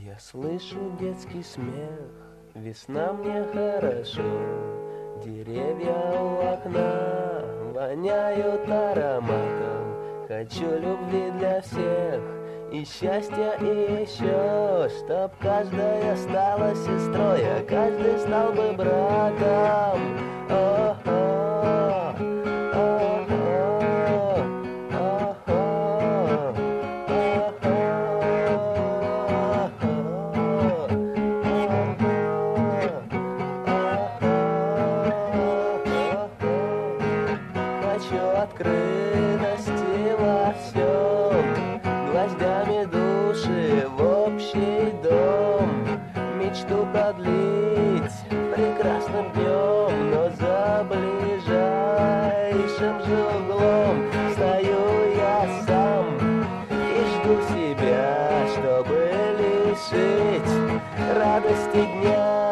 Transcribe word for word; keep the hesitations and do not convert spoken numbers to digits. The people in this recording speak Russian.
Я слышу детский смех, весна мне хорошо. Деревья у окна воняют ароматом. Хочу любви для всех и счастья, и еще, чтоб каждая стала сестрой, а каждый стал бы братом. О-о, о-о, о-о, хочу открытости во всем, гвоздями души в общий дом, мечту продлить прекрасным днем, но за ближайшим же углом стою я сам и жду себя, чтобы лишить радости дня.